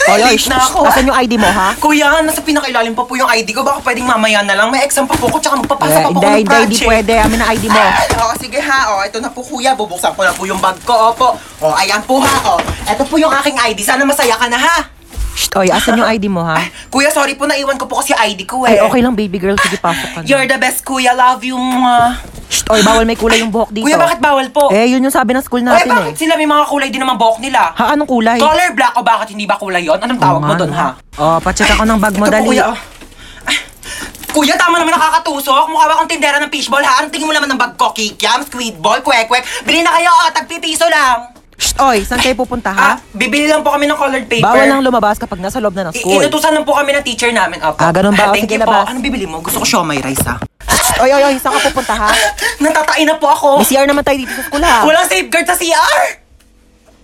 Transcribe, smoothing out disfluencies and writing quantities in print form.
Oy, late na ako. Asan yung ID mo, ha? Kuya, nasa pinakailalim pa po yung ID ko. Baka pwedeng mamaya na lang. May exam pa po ko, tsaka magpapasa pa po ko ng Hindi project. pwede. Amin ang ID mo. Oo, sige ha. O, ito na po kuya. Bubuksan ko na po yung bag ko. Opo. O, ayan po ha. O, ito po yung aking ID. Sana masaya ka na ha. Shh, oy, asan yung ID mo, ha? Kuya, sorry po. Naiwan ko po kasi ID ko eh. Ay, okay lang, baby girl. Sige, pasok ka na. You're the best, kuya. Love you. Shh, oy, bawal may kulay yung buhok dito. Kuya, bakit bawal po? Eh, yun yung sabi ng school natin, bakit sila may mga kulay din naman buhok nila? Ha, anong kulay? Color black o bakit hindi ba kulay yon? Anong tawag mo doon, ha? Oh, pacheck ako ng bag mo, Ito po, dali. kuya. Ay, kuya, tama naman nakakatusok. Mukha ba akong tindera ng fishball, ha? Anong tingin mo naman ng bag ko? Kikiam, squid ball, kwek-kwek. Bili na kayo, tagpipiso lang. Shh, oy, saan kayo pupunta, ha? Bibili lang po kami ng colored paper. Bawal lang lumabas kapag nasa loob na ng school. Inutusan lang po kami ng teacher namin. Opo. Ganun ba? Thank Sige, you po. labas. Anong bibili mo? Gusto ko siomay rice, ha? Oy, saan ka pupunta, ha? Natatain na po ako. May CR naman tayo dito sa school, ha? Walang safeguard sa CR!